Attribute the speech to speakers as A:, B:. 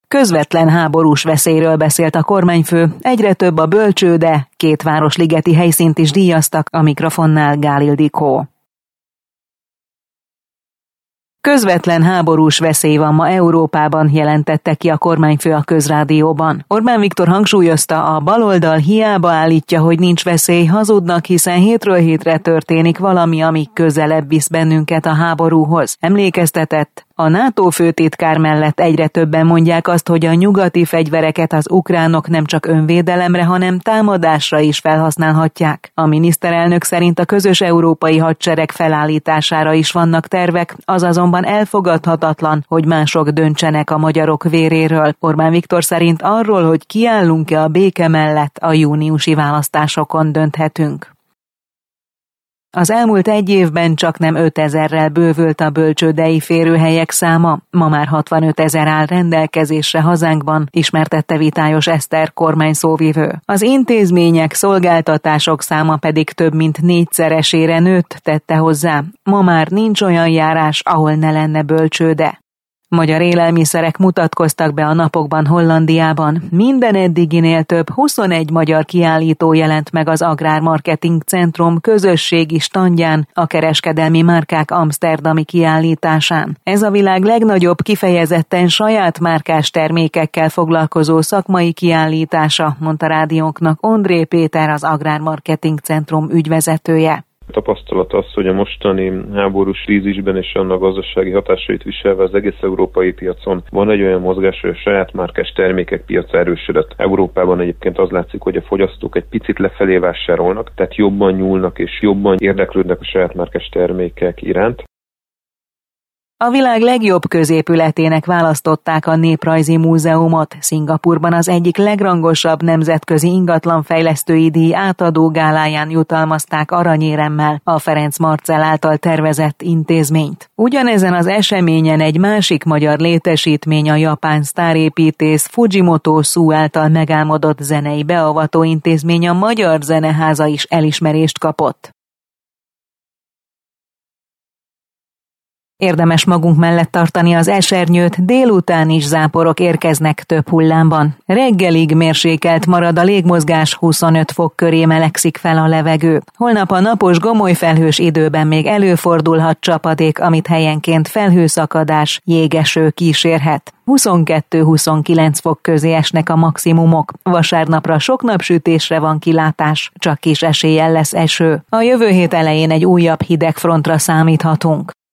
A: Közvetlen háborús veszélyről beszélt a kormányfő, egyre több a bölcsőde, 2 városligeti helyszínt is díjaztak, a mikrofonnál Gál Ildikó. Közvetlen háborús veszély van ma Európában, jelentette ki a kormányfő a Közrádióban. Orbán Viktor hangsúlyozta, a baloldal hiába állítja, hogy nincs veszély, hazudnak, hiszen hétről hétre történik valami, ami közelebb visz bennünket a háborúhoz. Emlékeztetett, a NATO főtitkár mellett egyre többen mondják azt, hogy a nyugati fegyvereket az ukránok nem csak önvédelemre, hanem támadásra is felhasználhatják. A miniszterelnök szerint a közös európai hadsereg felállítására is vannak tervek, az azonban elfogadhatatlan, hogy mások döntsenek a magyarok véréről. Orbán Viktor szerint arról, hogy kiállunk-e a béke mellett, a júniusi választásokon dönthetünk. Az elmúlt 1 évben csaknem 5000-rel bővült a bölcsődei férőhelyek száma, ma már 65 000 áll rendelkezésre hazánkban, ismertette Vitályos Eszter kormányszóvivő. Az intézmények, szolgáltatások száma pedig több mint 4-szeresére nőtt, tette hozzá. Ma már nincs olyan járás, ahol ne lenne bölcsőde. Magyar élelmiszerek mutatkoztak be a napokban Hollandiában. Minden eddiginél több 21 magyar kiállító jelent meg az Agrármarketing Centrum közösségi standján, a kereskedelmi márkák amszterdami kiállításán. Ez a világ legnagyobb, kifejezetten saját márkás termékekkel foglalkozó szakmai kiállítása, mondta rádiónknak Ondré Péter, az Agrármarketing Centrum ügyvezetője.
B: Tapasztalat az, hogy a mostani háborús krízisben és annak gazdasági hatásait viselve az egész európai piacon van egy olyan mozgás, hogy a saját márkás termékek piaca erősödött. Európában egyébként az látszik, hogy a fogyasztók egy picit lefelé vásárolnak, tehát jobban nyúlnak és jobban érdeklődnek a saját márkás termékek iránt.
A: A világ legjobb középületének választották a Néprajzi Múzeumot. Szingapurban az egyik legrangosabb nemzetközi ingatlanfejlesztői díj átadó gáláján jutalmazták aranyéremmel a Ferenc Marcell által tervezett intézményt. Ugyanezen az eseményen egy másik magyar létesítmény, a japán sztárépítész Fujimoto Sue által megálmodott zenei beavató intézmény, a Magyar Zeneháza is elismerést kapott. Érdemes magunk mellett tartani az esernyőt, délután is záporok érkeznek több hullámban. Reggelig mérsékelt marad a légmozgás, 25 fok köré melegszik fel a levegő. Holnap a napos gomolyfelhős időben még előfordulhat csapadék, amit helyenként felhőszakadás, jégeső kísérhet. 22-29 fok közé esnek a maximumok. Vasárnapra sok napsütésre van kilátás, csak kis eséllyel lesz eső. A jövő hét elején egy újabb hideg frontra számíthatunk.